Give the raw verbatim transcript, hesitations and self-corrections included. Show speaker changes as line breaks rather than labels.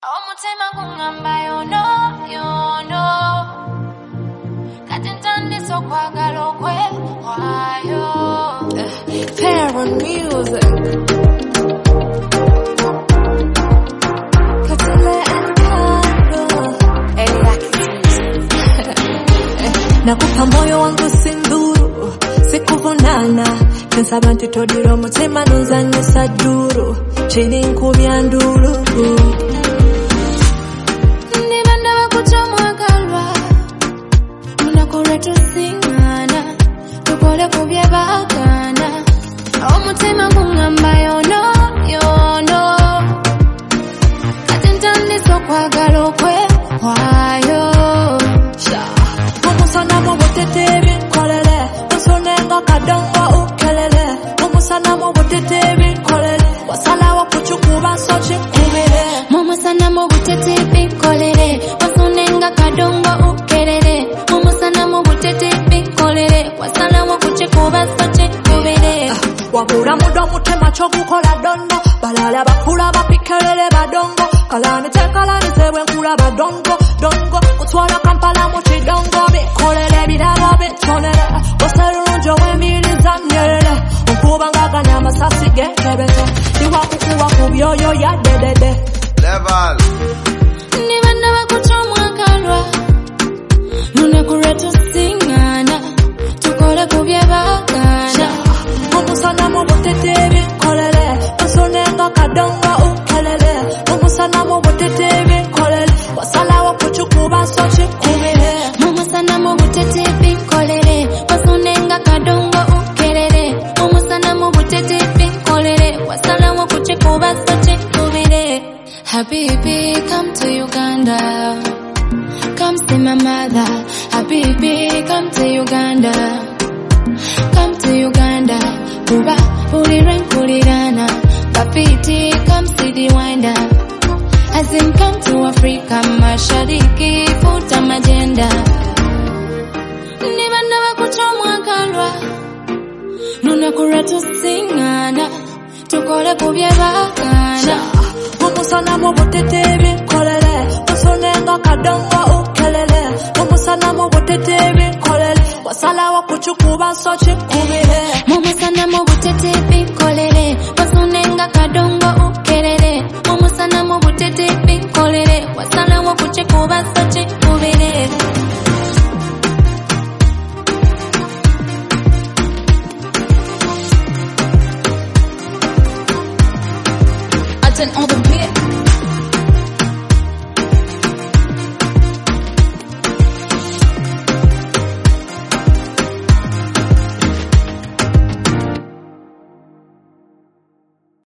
Omutima gungamba yono yono Katintandi sokwagala okwewayo Parent music Katile and Cargo Nakupa moyo wangu sinduru Sikuvunana Nsaba ntitodira omutima nunzanyisa dduru Chini nkubya nduru Tusingana, tukole kubye bagana Omutima gungamba yono, yono Kati ntandise okwagala okwewayo Omusana mu butete binkolere Nsonenga kadongo ukelele Omusana mu butete binkolere Wasalawo kuchukuba so chinkubire Omusana mu butete binkolere Nsonenga kadongo ukelele Omusana mu butete binkolere Wasalawo kuchikuba so chinkubire Wabura mudo mutema chokukola dondo Balala bakula bapikelele badongo Kalani tekalani sewe nkula badongo Dongo kutwala Kampala mu chidongo Bikolere birabo bitonere Waserunjo wemiriza nyerere Nkuba ngaganya amasasi gekebete Iwa kukuwa kubyoyo ya dedede
Level
Nibanda bakuchomwakalwa Nune kuretu singana Tukole kubye bagana
Omusana mu butete binkolere Nsonenga kadongo ukelele Omusana mu butete binkolere Wasalawo kuchukuba so chinkubire
Omusana mu butete binkolere Nsonenga kadongo ukelele Omusana mu butete binkolere Wasalawo kuchikuba so chinkubire Habibi, come to Uganda Come see my mother Habibi, come to Uganda Come to Uganda Kuba, ulire nkulirana Kapiti, come see the winder Azim, come to Africa Mashariki, futa magenda Nibanda bakuchomwakalwa Nuna kuretu singana Tukole kubye bagana
Omusana mu butete binkolere Nsonenga kadongo ukelele Omusana mu butete binkolere Wasalawo kuchukuba so chinkubire
Omusana mu butete